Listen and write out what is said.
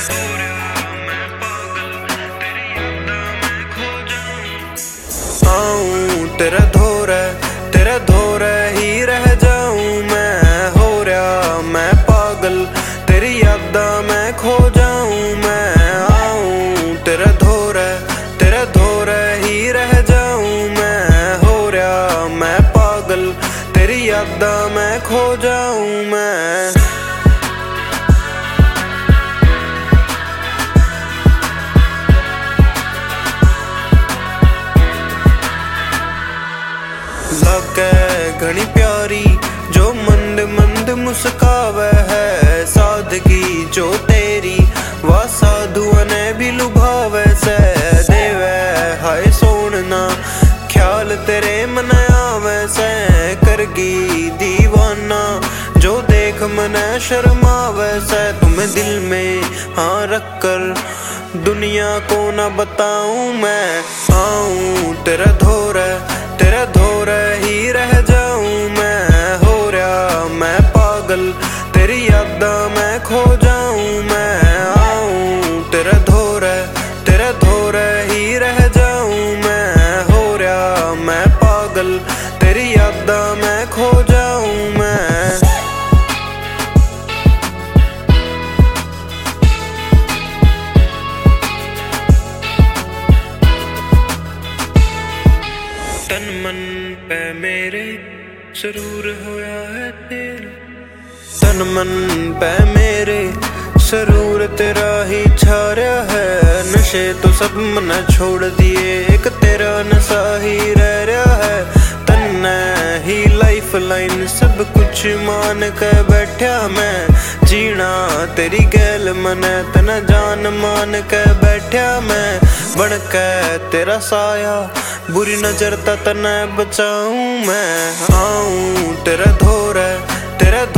आऊं तेरे धोरे ही रह जाऊं मैं। हो रहा मैं पागल तेरी यादां में खो जाऊं मैं। आऊं तेरे धोरे ही रह जाऊं मैं। हो रहा मैं पागल तेरी यादां में खो जाऊं मैं। लागे घनी प्यारी जो मंद मंद मुस्कावे है। सादगी जो तेरी वा साधुआ ने भी लुभावे से। देवे हाय सोनना ख्याल तेरे मन आवे से। करगी दीवाना जो देख मन शर्मावे से। तुम्हें दिल में हाँ रख कर दुनिया को ना बताऊं मैं। आऊं तेरे धोरे ही रह जाऊं मैं। हो रहा मैं पागल तेरी यादां में खो जाऊं मैं। आऊं तेरे धोरे ही रह जाऊं मैं। हो रहा मैं पागल तेरी यादां में खो जाऊं मैं। तन मन पे मेरे सरूर होया है तेरा। तन मन पे मेरे सरूर तेरा ही छाया है। नशे तो सब मन छोड़ दिए एक तेरा नशा ही रह रहा है। तन्ने ही लाइफ लाइन सब कुछ मान के बैठा मैं। जीना तेरी गैल मने तना जान मान के बैठा मैं। बन के तेरा साया बुरी नजर ता तने बचाऊं मैं। आऊं तेरे